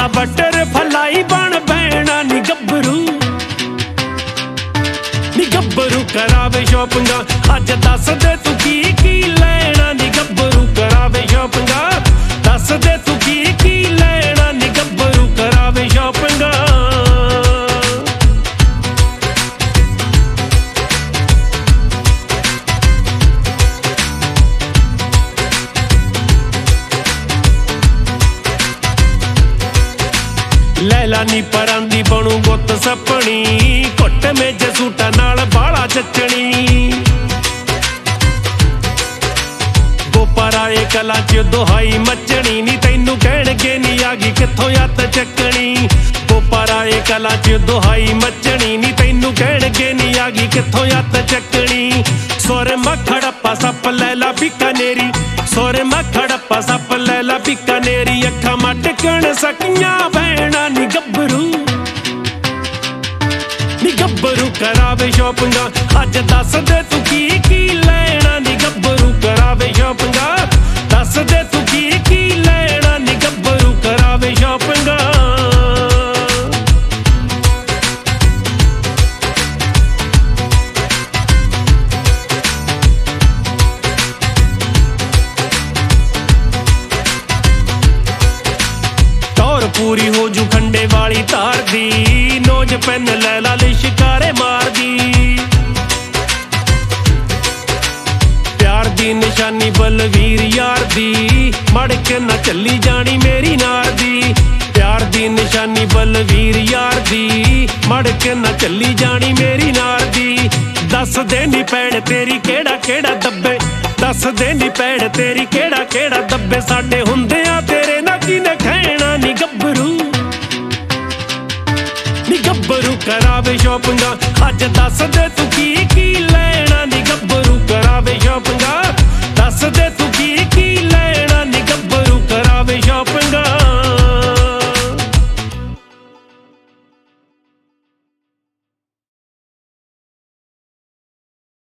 ਮਸਾਂ butter fly ਬਣ ਬਹਿਣਾ ਨੀ ਗੱਭਰੂ ਕਰਾਵੇ ਸ਼ੋਪਿੰਗਾਂ ਅੱਜ ਦੱਸ ਦੇ ਤੂੰ ਕੀ ਕੀ ਲੈਣਾ ਨੀ ਗੱਭਰੂ ਕਰਾਵੇ ਸ਼ੋਪਿੰਗਾਂ ਦੱਸ ਦੇ ਤੂੰ ਕੀ ਕੀ ਲੈਣਾ ਨੀ ਗੱਭਰੂ ਕਰਾਵੇ ਸ਼ੋਪਿੰਗਾਂ ਲੈਲਾ ਨੀ ਪਰਾਂ ਦੀ ਬਣੂ ਗੁੱਤ ਸੱਪਣੀ ਘੁੱਟ ਮੇਜ ਸੂਟਾਂ ਨਾਲ ਬਾਲਾ ਚੱਚਣੀ ਗੋਪਰਾਏ ਕਲਾ ਚ ਦੁਹਾਈ ਮੱਚਣੀ ਨੀ ਤੈਨੂੰ ਕਹਿਣਗੇ ਨੀ ਆ ਗਈ ਕਿੱਥੋਂ ਅੱਤ ਚੱਕਣੀ ਗੋਪਰਾਏ ਕਲਾ ਚ ਦੁਹਾਈ ਮੱਚਣੀ ਨੀ ਤੈਨੂੰ ਕਹਿਣਗੇ ਨੀ ਆ ਗਈ ਕਿੱਥੋਂ ਅੱਤ ਚੱਕਣੀ ਸੁਰ ਮੱਖੜੱਪਾ ਸੱਪ ਲੈਲਾ ਬੀਕਾਨੇਰੀ ਸੁਰ ਮੱਖੜੱਪਾ ਸੱਪ ਲੈਲਾ ਬੀਕਾਨੇਰੀ ਅੱਖਾਂ ਮਟਕਣ ਸਕੀਆਂ ਬਹਿਣਾ ਨੀ ਗੱਭਰੂ ਕਰਾਵੇ ਸ਼ੋਪਿੰਗਾਂ ਅੱਜ ਦੱਸ ਦੇ ਤੂੰ ਕੀ ਕੀ ਲੈਣਾ ਨੀ ਗੱਭਰੂ ਕਰਾਵੇ ਸ਼ੋਪਿੰਗਾਂ ਦੱਸ ਦੇ ਤੂੰ ਕੀ ਕੀ ਲੈਣਾ ਨੀ ਗੱਭਰੂ ਕਰਾਵੇ ਸ਼ੋਪਿੰਗਾਂ ਟੌਰ ਪੂਰੀ ਹੋ ਜੂ ਖੰਡੇ ਵਾਲੀ ਧਾਰ ਦੀ ਨੋਜ ਪੈਨ ਲੈ ਲਾ ਲਈ ਸ਼ਿਕਾਰੇ ਮਾਰਦੀ ਪਿਆਰ ਦੀ ਨਿਸ਼ਾਨੀ ਬਲਵੀਰ ਯਾਰ ਦੀ ਮੜ ਕੇ ਨਾ ਚੱਲੀ ਜਾਣੀ ਮੇਰੀ ਨਾਰ ਦੀ ਪਿਆਰ ਦੀ ਨਿਸ਼ਾਨੀ ਬਲਵੀਰ ਯਾਰ ਦੀ ਮੜ ਕੇ ਨਾ ਚੱਲੀ ਜਾਣੀ ਮੇਰੀ ਨਾਰ ਦੀ ਦੱਸ ਦੇ ਨੀ ਪੈੜ ਤੇਰੀ ਕਿਹੜਾ ਕਿਹੜਾ ਦੱਬੇ ਦੱਸ ਦੇ ਨੀ ਪੈੜ ਤੇਰੀ ਕਿਹੜਾ ਕਿਹੜਾ ਦੱਬੇ ਸਾਡੇ ਹੁੰਦਿਆਂ ਤੇਰੇ ਨਾਲ ਕਿਨੇ ਖੈਣਾ ਨੀ ਗੱਭਰੂ ਕਰਾਵੇ ਸ਼ੋਪਿੰਗਾਂ ਅੱਜ ਦੱਸ ਦੇ ਤੂੰ ਕੀ ਕੀ ਲੈਣਾ ਨੀ ਗੱਭਰੂ ਕਰਾਵੇ ਸ਼ੋਪਿੰਗਾਂ ਦੱਸ ਦੇ ਤੂੰ